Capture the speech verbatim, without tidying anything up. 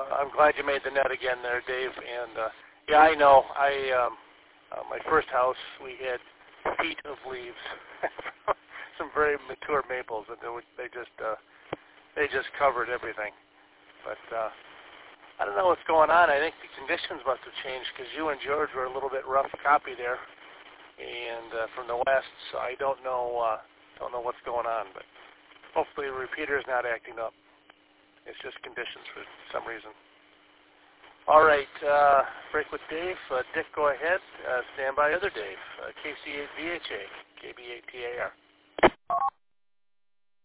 I'm glad you made the net again there, Dave. And uh, yeah, I know. I um, uh, my first house, we had feet of leaves, some very mature maples, and they, would, they just uh, they just covered everything. But uh, I don't know what's going on. I think the conditions must have changed because you and George were a little bit rough copy there, and uh, from the west. So I don't know uh, don't know what's going on, but hopefully the repeater is not acting up. It's just conditions for some reason. All right, uh, break with Dave. Uh, Dick, go ahead. Uh, stand by, other Dave. Uh, K C eight V H A, K B eight T A R.